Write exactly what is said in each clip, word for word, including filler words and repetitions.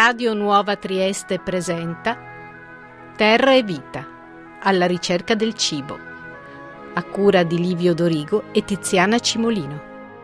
Radio Nuova Trieste presenta Terra e Vita, alla ricerca del cibo, a cura di Livio Dorigo e Tiziana Cimolino.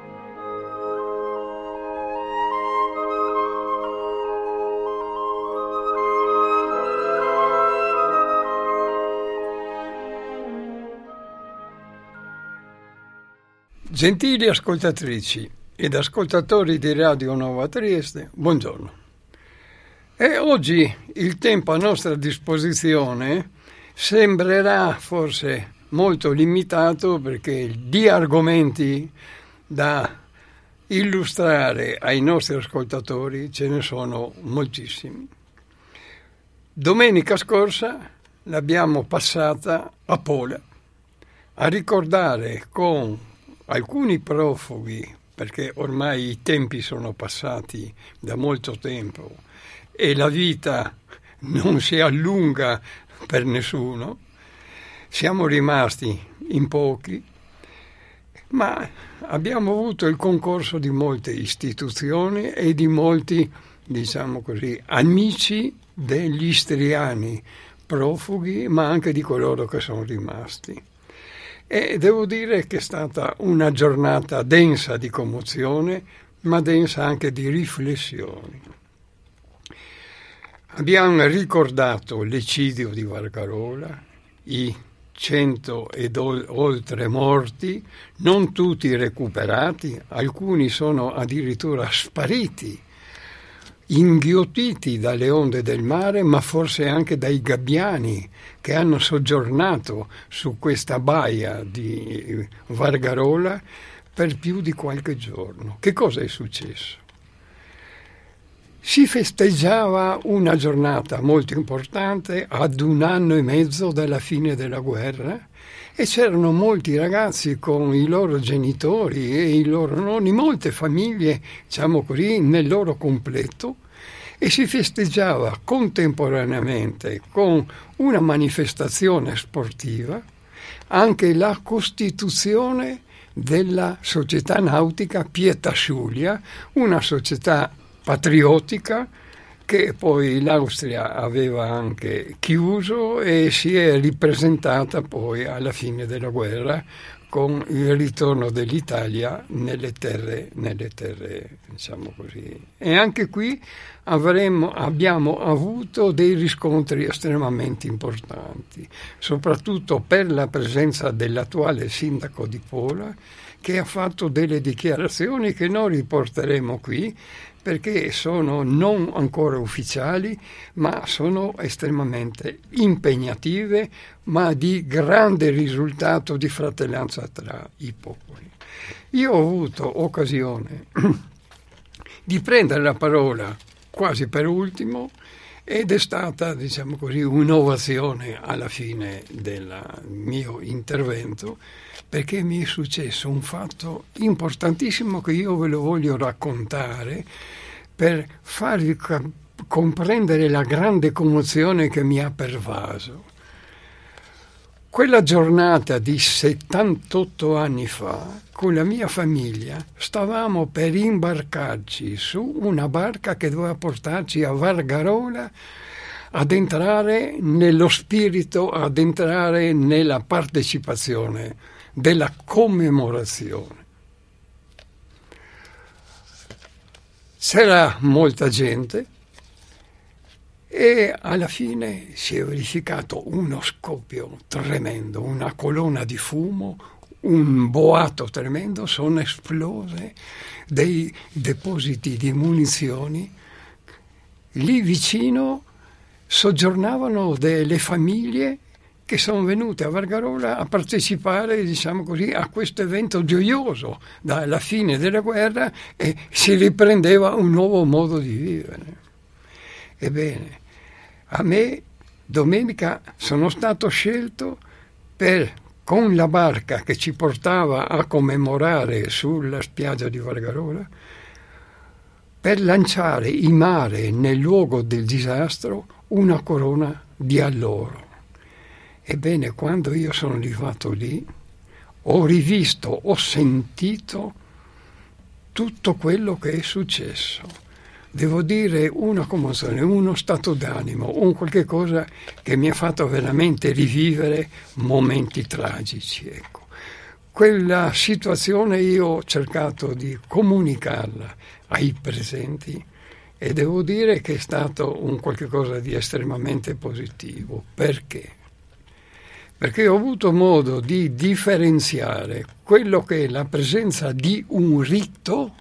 Gentili ascoltatrici ed ascoltatori di Radio Nuova Trieste, buongiorno. E oggi il tempo a nostra disposizione sembrerà forse molto limitato, perché di argomenti da illustrare ai nostri ascoltatori ce ne sono moltissimi. Domenica scorsa l'abbiamo passata a Pola a ricordare con alcuni profughi, perché ormai i tempi sono passati da molto tempo e la vita non si allunga per nessuno, siamo rimasti in pochi, ma abbiamo avuto il concorso di molte istituzioni e di molti, diciamo così, amici degli istriani profughi, ma anche di coloro che sono rimasti. E devo dire che è stata una giornata densa di commozione, ma densa anche di riflessioni. Abbiamo ricordato l'eccidio di Vargarola, i cento ed oltre morti, non tutti recuperati, alcuni sono addirittura spariti, inghiottiti dalle onde del mare, ma forse anche dai gabbiani che hanno soggiornato su questa baia di Vargarola per più di qualche giorno. Che cosa è successo? Si festeggiava una giornata molto importante ad un anno e mezzo dalla fine della guerra e c'erano molti ragazzi con i loro genitori e i loro nonni, molte famiglie, diciamo così, nel loro completo, e si festeggiava contemporaneamente con una manifestazione sportiva anche la costituzione della società nautica Pieta Sciuglia, una società patriottica che poi l'Austria aveva anche chiuso e si è ripresentata poi alla fine della guerra con il ritorno dell'Italia nelle terre, nelle terre, diciamo così. E anche qui avremo, abbiamo avuto dei riscontri estremamente importanti, soprattutto per la presenza dell'attuale sindaco di Pola, che ha fatto delle dichiarazioni che noi riporteremo qui, perché sono non ancora ufficiali, ma sono estremamente impegnative, ma di grande risultato di fratellanza tra i popoli. Io ho avuto occasione di prendere la parola quasi per ultimo ed è stata, diciamo così, un'ovazione alla fine del mio intervento, perché mi è successo un fatto importantissimo che io ve lo voglio raccontare per farvi cap- comprendere la grande commozione che mi ha pervaso. Quella giornata di settantotto anni fa, con la mia famiglia, stavamo per imbarcarci su una barca che doveva portarci a Vargarola, ad entrare nello spirito, ad entrare nella partecipazione della commemorazione. C'era molta gente e alla fine si è verificato uno scoppio tremendo, una colonna di fumo, un boato tremendo, sono esplose dei depositi di munizioni. Lì vicino soggiornavano delle famiglie che sono venute a Vargarola a partecipare, diciamo così, a questo evento gioioso dalla fine della guerra, e si riprendeva un nuovo modo di vivere. Ebbene, a me domenica sono stato scelto per, con la barca che ci portava a commemorare sulla spiaggia di Vargarola, per lanciare in mare nel luogo del disastro una corona di alloro. Ebbene, quando io sono arrivato lì, ho rivisto, ho sentito tutto quello che è successo. devo dire, una commozione, uno stato d'animo, un qualche cosa che mi ha fatto veramente rivivere momenti tragici, ecco. Quella situazione io ho cercato di comunicarla ai presenti e devo dire che è stato un qualche cosa di estremamente positivo. Perché? Perché ho avuto modo di differenziare quello che è la presenza di un rito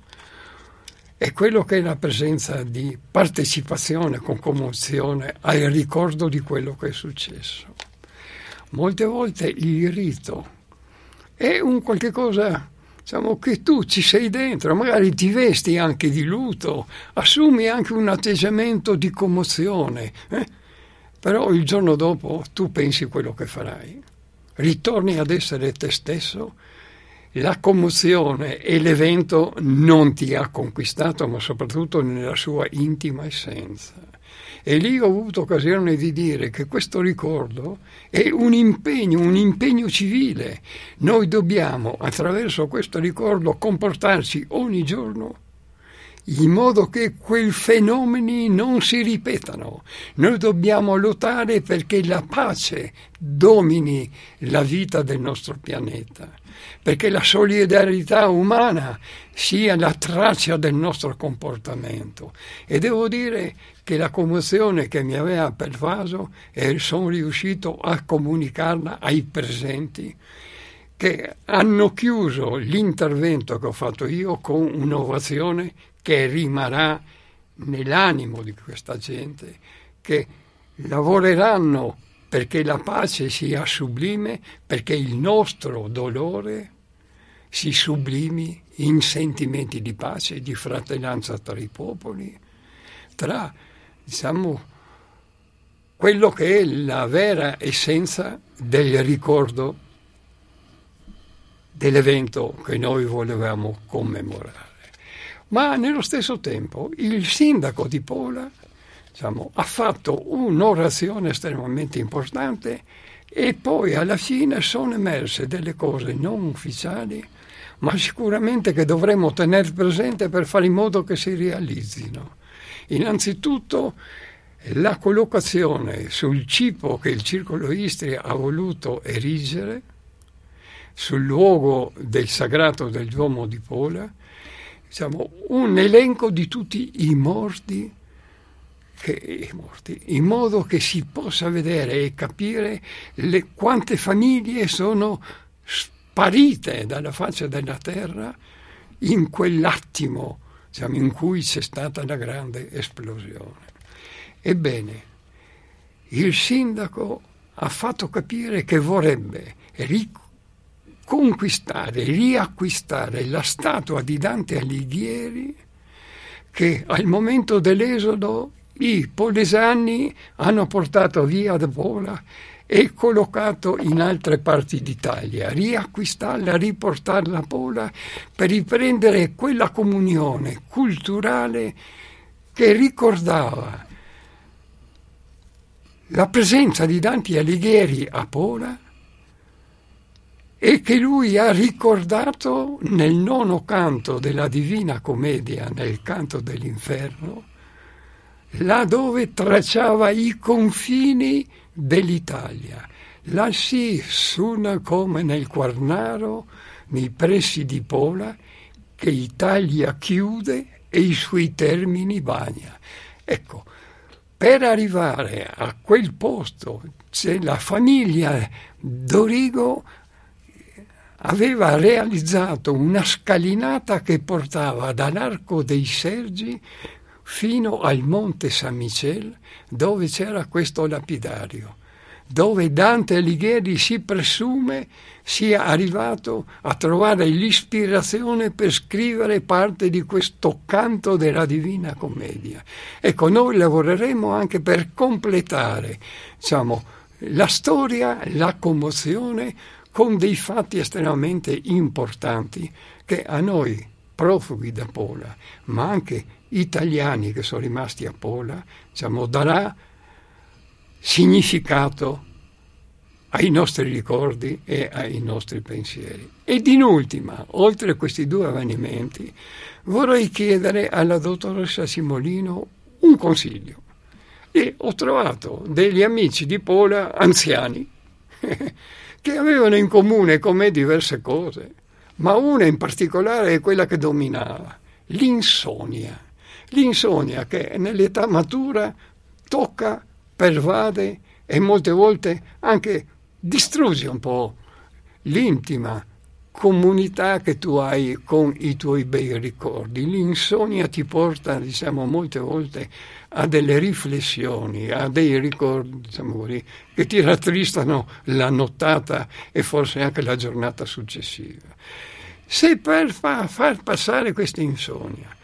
e quello che è la presenza di partecipazione con commozione al ricordo di quello che è successo. Molte volte il rito è un qualche cosa, diciamo, che tu ci sei dentro, magari ti vesti anche di lutto, assumi anche un atteggiamento di commozione, eh? Però il giorno dopo tu pensi quello che farai, ritorni ad essere te stesso, la commozione e l'evento non ti ha conquistato, ma soprattutto nella sua intima essenza. E lì ho avuto occasione di dire che questo ricordo è un impegno, un impegno civile. Noi dobbiamo, attraverso questo ricordo, comportarci ogni giorno in modo che quei fenomeni non si ripetano. Noi dobbiamo lottare perché la pace domini la vita del nostro pianeta, perché la solidarietà umana sia la traccia del nostro comportamento. E devo dire che la commozione che mi aveva pervaso, e sono riuscito a comunicarla ai presenti, che hanno chiuso l'intervento che ho fatto io con un'ovazione che rimarrà nell'animo di questa gente, che lavoreranno perché la pace sia sublime, perché il nostro dolore si sublimi in sentimenti di pace, di fratellanza tra i popoli, tra, diciamo, quello che è la vera essenza del ricordo dell'evento che noi volevamo commemorare. Ma nello stesso tempo il sindaco di Pola, diciamo, ha fatto un'orazione estremamente importante e poi alla fine sono emerse delle cose non ufficiali, ma sicuramente che dovremmo tenere presente per fare in modo che si realizzino. Innanzitutto la collocazione sul cibo che il Circolo Istria ha voluto erigere sul luogo del sagrato del Duomo di Pola, diciamo, un elenco di tutti i morti, che, i morti, in modo che si possa vedere e capire le, quante famiglie sono sparite dalla faccia della terra in quell'attimo, diciamo, in cui c'è stata la grande esplosione. Ebbene, il sindaco ha fatto capire che vorrebbe ric- conquistare, riacquistare la statua di Dante Alighieri che al momento dell'esodo i polesani hanno portato via da Pola e collocato in altre parti d'Italia, riacquistarla, riportarla a Pola per riprendere quella comunione culturale che ricordava la presenza di Dante Alighieri a Pola e che lui ha ricordato nel nono canto della Divina Commedia, nel canto dell'Inferno, là dove tracciava i confini dell'Italia. Lassì suona come nel Quarnaro, nei pressi di Pola, che Italia chiude e i suoi termini bagna. Ecco, per arrivare a quel posto, c'è la famiglia Dorigo aveva realizzato una scalinata che portava dall'Arco dei Sergi fino al Monte San Michele, dove c'era questo lapidario, dove Dante Alighieri si presume sia arrivato a trovare l'ispirazione per scrivere parte di questo canto della Divina Commedia. Ecco, noi lavoreremo anche per completare, diciamo, la storia, la commozione, con dei fatti estremamente importanti che a noi, profughi da Pola, ma anche italiani che sono rimasti a Pola, diciamo, darà significato ai nostri ricordi e ai nostri pensieri. Ed in ultima, oltre a questi due avvenimenti, vorrei chiedere alla dottoressa Simolino un consiglio. E ho trovato degli amici di Pola anziani che avevano in comune con me diverse cose, ma una in particolare è quella che dominava, l'insonnia. L'insonnia che nell'età matura tocca, pervade e molte volte anche distrugge un po' l'intima comunità che tu hai con i tuoi bei ricordi. L'insonnia ti porta, diciamo, molte volte a delle riflessioni, a dei ricordi, diciamo così, che ti rattristano la nottata e forse anche la giornata successiva. Se per fa, far passare questa insonnia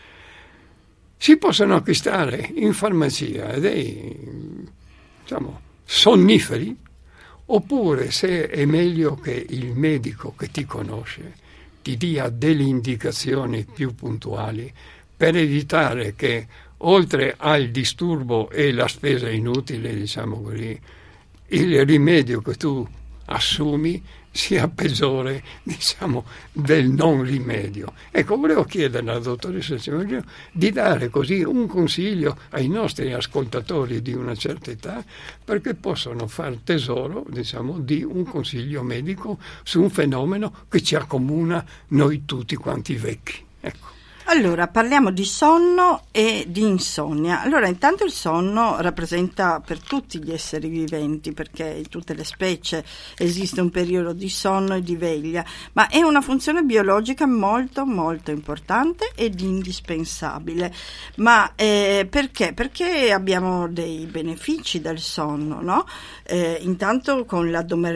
si possono acquistare in farmacia dei, diciamo, sonniferi, oppure se è meglio che il medico che ti conosce ti dia delle indicazioni più puntuali per evitare che, oltre al disturbo e la spesa inutile, diciamo così, il rimedio che tu assumi sia peggiore, diciamo, del non rimedio. Ecco, volevo chiedere alla dottoressa Simolino di dare così un consiglio ai nostri ascoltatori di una certa età, perché possono far tesoro, diciamo, di un consiglio medico su un fenomeno che ci accomuna noi tutti quanti vecchi. Ecco. Allora, parliamo di sonno e di insonnia. Allora, intanto il sonno rappresenta per tutti gli esseri viventi, perché in tutte le specie esiste un periodo di sonno e di veglia, ma è una funzione biologica molto molto importante ed indispensabile. Ma eh, perché? Perché abbiamo dei benefici dal sonno, no? Eh, intanto con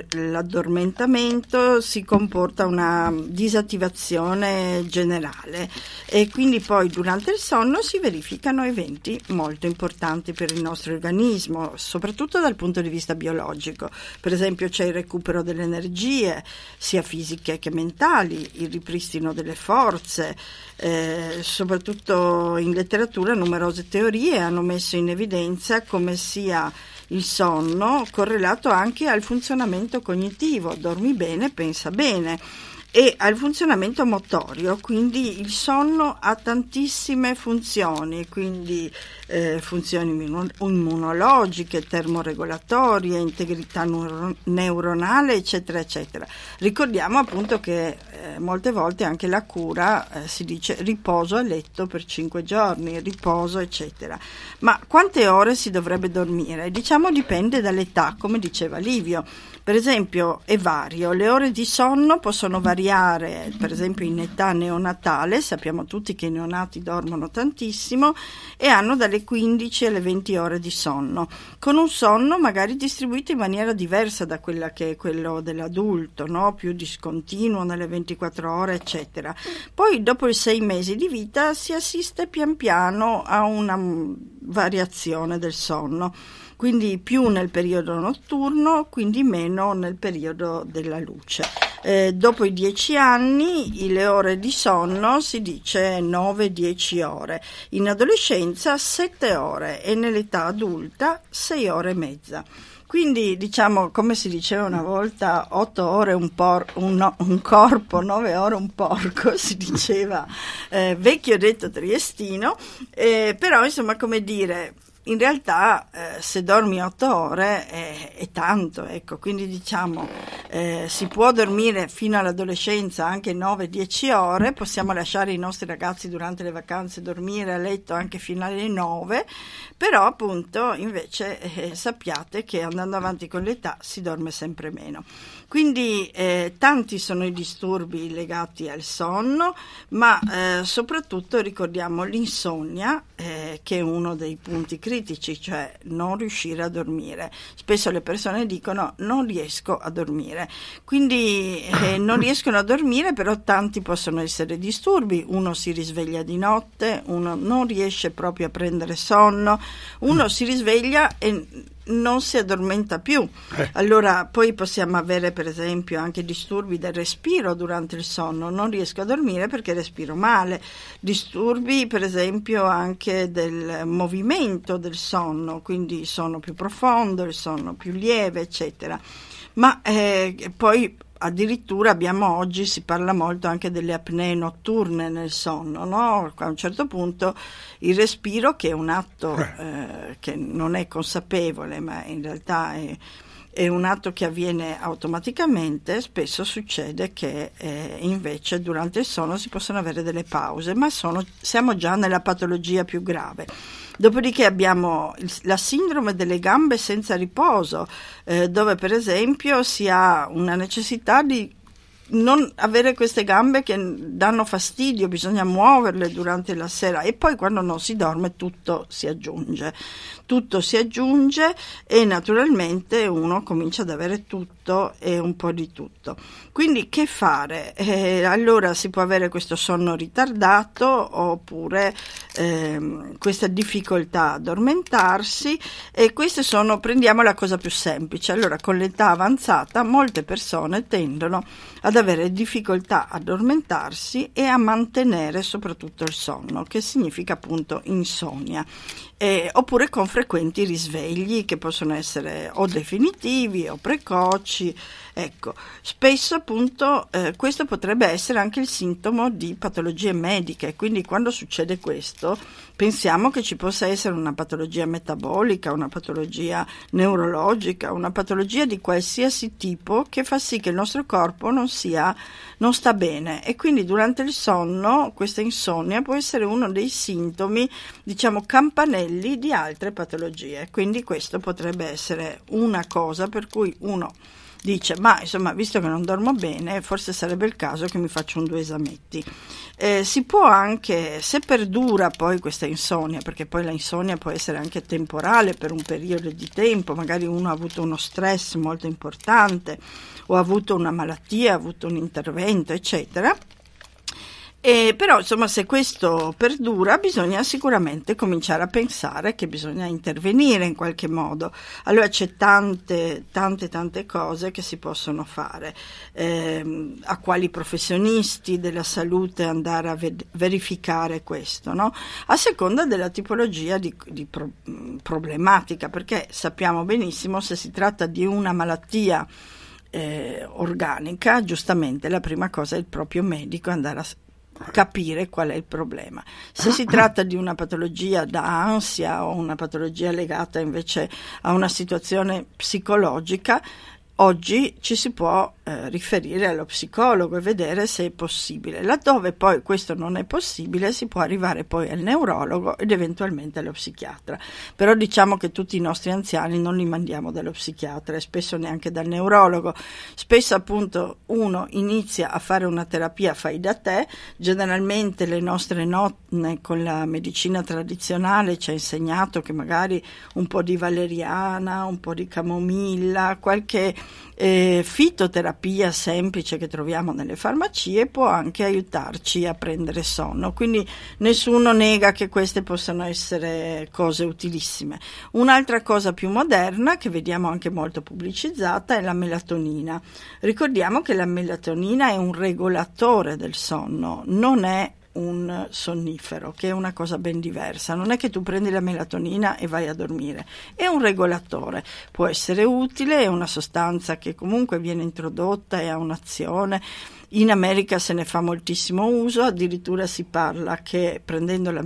l'addormentamento si comporta una disattivazione generale e quindi poi durante il sonno si verificano eventi molto importanti per il nostro organismo, soprattutto dal punto di vista biologico. Per esempio c'è il recupero delle energie, sia fisiche che mentali, il ripristino delle forze. Eh, soprattutto in letteratura numerose teorie hanno messo in evidenza come sia il sonno correlato anche al funzionamento cognitivo, dormi bene, pensa bene, e al funzionamento motorio, quindi il sonno ha tantissime funzioni, quindi eh, funzioni immunologiche, termoregolatorie, integrità neuro- neuronale, eccetera, eccetera. Ricordiamo appunto che eh, molte volte anche la cura eh, si dice riposo a letto per cinque giorni, riposo, eccetera. Ma quante ore si dovrebbe dormire? Diciamo dipende dall'età, come diceva Livio. Per esempio è vario, le ore di sonno possono variare, per esempio in età neonatale, sappiamo tutti che i neonati dormono tantissimo e hanno dalle quindici alle venti ore di sonno, con un sonno magari distribuito in maniera diversa da quella che è quello dell'adulto, no? Più discontinuo nelle ventiquattro ore, eccetera. Poi dopo i sei mesi di vita si assiste pian piano a una variazione del sonno. Quindi più nel periodo notturno, quindi meno nel periodo della luce. Eh, dopo i dieci anni le ore di sonno si dice nove dieci ore, in adolescenza sette ore e nell'età adulta sei ore e mezza. Quindi diciamo, come si diceva una volta, otto ore un, por- un, no, un corpo, nove ore un porco, si diceva, eh, vecchio detto triestino, eh, però insomma come dire... In realtà eh, se dormi otto ore è, è tanto, ecco, quindi diciamo eh, si può dormire fino all'adolescenza anche nove dieci ore, possiamo lasciare i nostri ragazzi durante le vacanze dormire a letto anche fino alle nove, però appunto invece eh, sappiate che andando avanti con l'età si dorme sempre meno. Quindi eh, tanti sono i disturbi legati al sonno, ma eh, soprattutto ricordiamo l'insonnia, eh, che è uno dei punti critici, cioè non riuscire a dormire. Spesso le persone dicono non riesco a dormire, quindi eh, non riescono a dormire, però tanti possono essere disturbi. Uno si risveglia di notte, uno non riesce proprio a prendere sonno, uno si risveglia e non si addormenta più. Eh. Allora poi possiamo avere per esempio anche disturbi del respiro durante il sonno, non riesco a dormire perché respiro male, disturbi per esempio anche del movimento del sonno, quindi il sonno più profondo, il sonno più lieve, eccetera. Ma eh, poi addirittura abbiamo oggi, si parla molto anche delle apnee notturne nel sonno, no? A un certo punto il respiro, che è un atto eh, che non è consapevole, ma in realtà è, è un atto che avviene automaticamente, spesso succede che eh, invece durante il sonno si possono avere delle pause, ma sono, siamo già nella patologia più grave. Dopodiché abbiamo il, la sindrome delle gambe senza riposo, eh, dove per esempio si ha una necessità di non avere queste gambe che danno fastidio, bisogna muoverle durante la sera, e poi quando non si dorme tutto si aggiunge, tutto si aggiunge e naturalmente uno comincia ad avere tutto e un po' di tutto. Quindi che fare? Eh, allora si può avere questo sonno ritardato oppure ehm, questa difficoltà ad addormentarsi, e queste sono, prendiamo la cosa più semplice. Allora, con l'età avanzata molte persone tendono ad avere difficoltà ad addormentarsi e a mantenere soprattutto il sonno, che significa appunto insonnia, eh, oppure con frequenti risvegli che possono essere o definitivi o precoci. Ecco, spesso appunto eh, questo potrebbe essere anche il sintomo di patologie mediche, quindi quando succede questo pensiamo che ci possa essere una patologia metabolica, una patologia neurologica, una patologia di qualsiasi tipo che fa sì che il nostro corpo non sia, non sta bene, e quindi durante il sonno questa insonnia può essere uno dei sintomi, diciamo, campanelli di altre patologie. Quindi questo potrebbe essere una cosa per cui uno dice, ma insomma, visto che non dormo bene, forse sarebbe il caso che mi faccio un due esametti. Eh, si può anche, se perdura poi questa insonnia, perché poi la insonnia può essere anche temporale per un periodo di tempo, magari uno ha avuto uno stress molto importante o ha avuto una malattia, ha avuto un intervento, eccetera. E però insomma, se questo perdura bisogna sicuramente cominciare a pensare che bisogna intervenire in qualche modo. Allora c'è tante tante tante cose che si possono fare, eh, a quali professionisti della salute andare a ved- verificare questo, no? A seconda della tipologia di, di pro- problematica, perché sappiamo benissimo, se si tratta di una malattia eh, organica, giustamente la prima cosa è il proprio medico andare a capire qual è il problema. Se si tratta di una patologia da ansia o una patologia legata invece a una situazione psicologica, oggi ci si può eh, riferire allo psicologo e vedere se è possibile. Laddove poi questo non è possibile, si può arrivare poi al neurologo ed eventualmente allo psichiatra. Però diciamo che tutti i nostri anziani non li mandiamo dallo psichiatra e spesso neanche dal neurologo. Spesso appunto uno inizia a fare una terapia fai da te. Generalmente le nostre nonne con la medicina tradizionale ci ha insegnato che magari un po' di valeriana, un po' di camomilla, qualche Eh, fitoterapia semplice che troviamo nelle farmacie può anche aiutarci a prendere sonno, quindi nessuno nega che queste possano essere cose utilissime. Un'altra cosa più moderna che vediamo anche molto pubblicizzata è la melatonina. Ricordiamo che la melatonina è un regolatore del sonno, non è un sonnifero, che è una cosa ben diversa. Non è che tu prendi la melatonina e vai a dormire, è un regolatore, può essere utile, è una sostanza che comunque viene introdotta e ha un'azione. In America se ne fa moltissimo uso, addirittura si parla che prendendo la,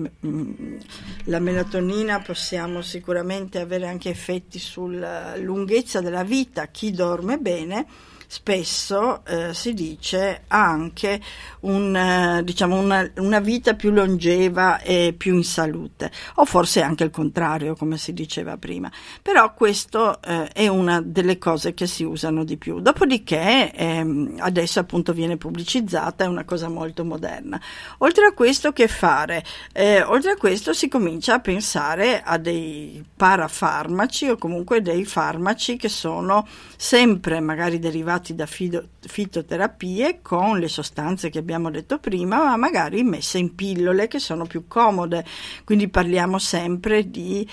la melatonina possiamo sicuramente avere anche effetti sulla lunghezza della vita. Chi dorme bene spesso eh, si dice ha anche un, eh, diciamo una, una vita più longeva e più in salute, o forse anche il contrario, come si diceva prima. Però questo eh, è una delle cose che si usano di più. Dopodiché ehm, adesso appunto viene pubblicizzata, è una cosa molto moderna. Oltre a questo che fare? Eh, oltre a questo si comincia a pensare a dei parafarmaci o comunque dei farmaci che sono sempre magari derivati da fido, fitoterapie con le sostanze che abbiamo detto prima, ma magari messe in pillole che sono più comode. Quindi parliamo sempre di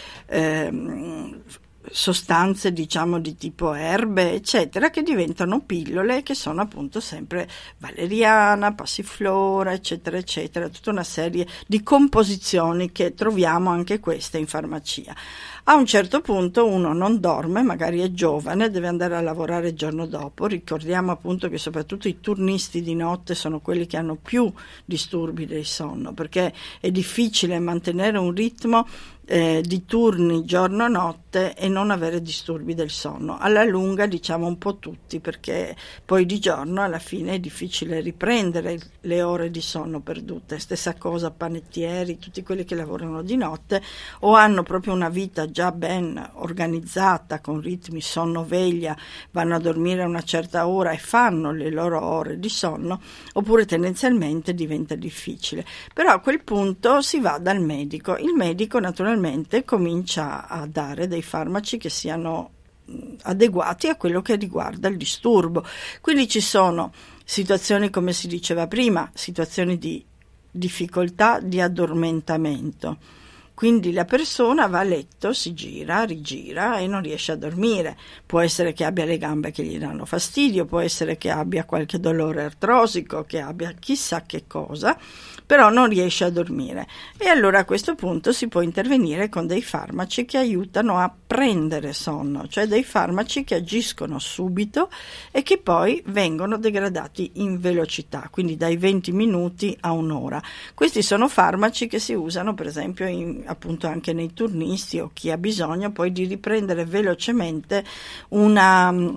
ehm, sostanze, diciamo, di tipo erbe, eccetera, che diventano pillole, che sono appunto sempre valeriana, passiflora, eccetera, eccetera, tutta una serie di composizioni che troviamo anche queste in farmacia. A un certo punto uno non dorme, magari è giovane, deve andare a lavorare il giorno dopo. Ricordiamo appunto che soprattutto i turnisti di notte sono quelli che hanno più disturbi del sonno, perché è difficile mantenere un ritmo Eh, di turni giorno-notte e non avere disturbi del sonno. Alla lunga diciamo un po' tutti, perché poi di giorno alla fine è difficile riprendere le ore di sonno perdute. Stessa cosa panettieri, tutti quelli che lavorano di notte o hanno proprio una vita già ben organizzata con ritmi sonno-veglia, vanno a dormire a una certa ora e fanno le loro ore di sonno, oppure tendenzialmente diventa difficile. Però a quel punto si va dal medico. Il medico naturalmente comincia a dare dei farmaci che siano adeguati a quello che riguarda il disturbo. Quindi ci sono situazioni, come si diceva prima, situazioni di difficoltà di addormentamento. Quindi la persona va a letto, si gira, rigira e non riesce a dormire. Può essere che abbia le gambe che gli danno fastidio, può essere che abbia qualche dolore artrosico, che abbia chissà che cosa, però non riesce a dormire. E allora a questo punto si può intervenire con dei farmaci che aiutano a prendere sonno, cioè dei farmaci che agiscono subito e che poi vengono degradati in velocità, quindi dai venti minuti a un'ora. Questi sono farmaci che si usano per esempio in appunto anche nei turnisti o chi ha bisogno poi di riprendere velocemente una um,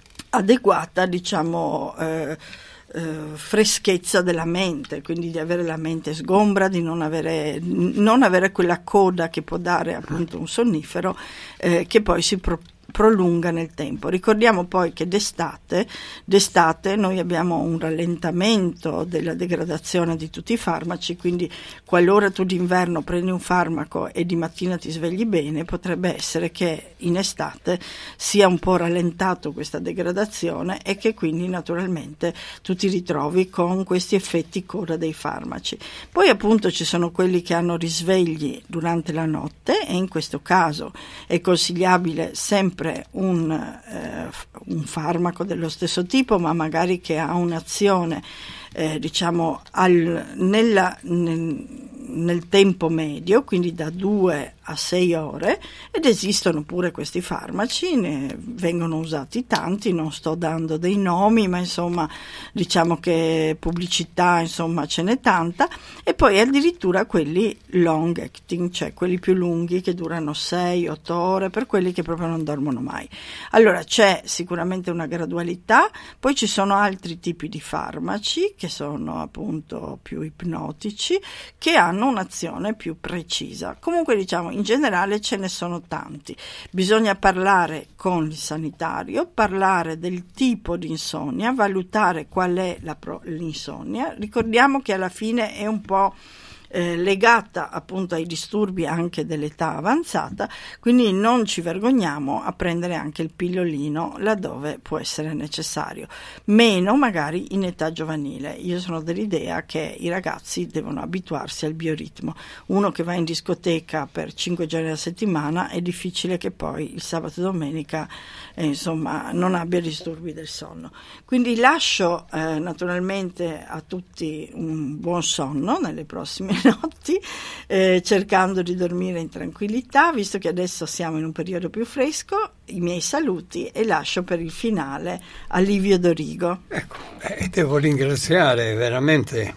adeguata diciamo eh, eh, freschezza della mente, quindi di avere la mente sgombra, di non avere, non avere quella coda che può dare appunto un sonnifero eh, che poi si pro- prolunga nel tempo. Ricordiamo poi che d'estate, d'estate noi abbiamo un rallentamento della degradazione di tutti i farmaci, quindi qualora tu d'inverno prendi un farmaco e di mattina ti svegli bene, potrebbe essere che in estate sia un po' rallentato questa degradazione e che quindi naturalmente tu ti ritrovi con questi effetti coda dei farmaci. Poi appunto ci sono quelli che hanno risvegli durante la notte e in questo caso è consigliabile sempre Un, eh, un farmaco dello stesso tipo, ma magari che ha un'azione eh, diciamo al, nella, nel, nel tempo medio, quindi da due a sei ore, ed esistono pure questi farmaci, ne vengono usati tanti, non sto dando dei nomi, ma insomma diciamo che pubblicità insomma ce n'è tanta, e poi addirittura quelli long acting, cioè quelli più lunghi che durano sei otto ore, per quelli che proprio non dormono mai. Allora c'è sicuramente una gradualità, poi ci sono altri tipi di farmaci che sono appunto più ipnotici, che hanno un'azione più precisa. Comunque diciamo in generale ce ne sono tanti. Bisogna parlare con il sanitario, parlare del tipo di insonnia, valutare qual è la pro- l'insonnia. Ricordiamo che alla fine è un po' Eh, legata appunto ai disturbi anche dell'età avanzata, quindi non ci vergogniamo a prendere anche il pillolino laddove può essere necessario, meno magari in età giovanile. Io sono dell'idea che i ragazzi devono abituarsi al bioritmo. Uno che va in discoteca per cinque giorni alla settimana è difficile che poi il sabato e domenica eh, insomma non abbia disturbi del sonno. Quindi lascio eh, naturalmente a tutti un buon sonno nelle prossime notti, eh, cercando di dormire in tranquillità, visto che adesso siamo in un periodo più fresco. I miei saluti e lascio per il finale a Livio Dorigo. Ecco, eh, devo ringraziare veramente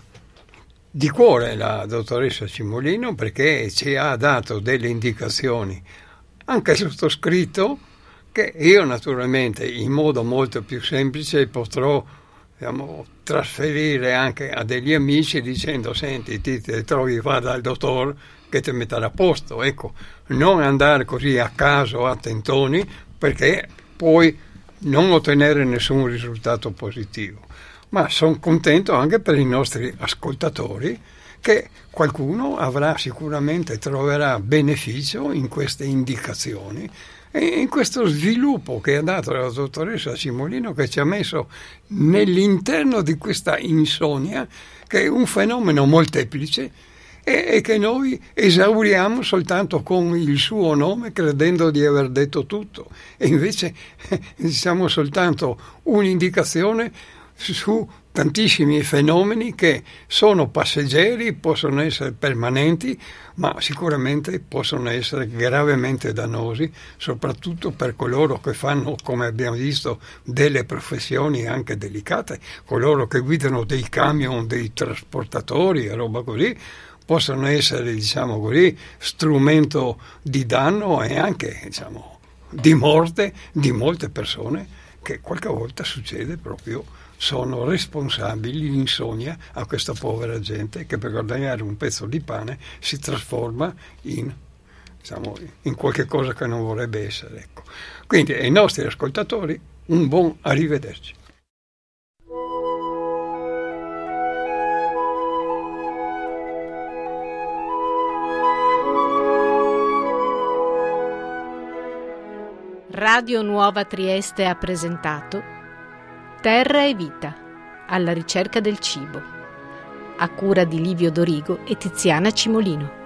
di cuore la dottoressa Cimolino, perché ci ha dato delle indicazioni, anche sottoscritto, che io naturalmente in modo molto più semplice potrò diciamo, trasferire anche a degli amici dicendo: senti, ti, ti trovi, va dal dottor che ti metterà a posto. Ecco, non andare così a caso a tentoni, perché puoi non ottenere nessun risultato positivo. Ma sono contento anche per i nostri ascoltatori, che qualcuno avrà sicuramente, troverà beneficio in queste indicazioni e in questo sviluppo che ha dato la dottoressa Cimolino, che ci ha messo nell'interno di questa insonnia, che è un fenomeno molteplice e, e che noi esauriamo soltanto con il suo nome, credendo di aver detto tutto, e invece siamo soltanto un'indicazione su tantissimi fenomeni che sono passeggeri, possono essere permanenti, ma sicuramente possono essere gravemente dannosi, soprattutto per coloro che fanno, come abbiamo visto, delle professioni anche delicate, coloro che guidano dei camion, dei trasportatori e roba così, possono essere, diciamo così, strumento di danno e anche, diciamo, di morte di molte persone, che qualche volta succede proprio, sono responsabili l'insonnia a questa povera gente che per guadagnare un pezzo di pane si trasforma in, diciamo, in qualche cosa che non vorrebbe essere. Ecco. Quindi ai nostri ascoltatori un buon arrivederci. Radio Nuova Trieste ha presentato Terra e Vita, alla ricerca del cibo, a cura di Livio Dorigo e Tiziana Cimolino.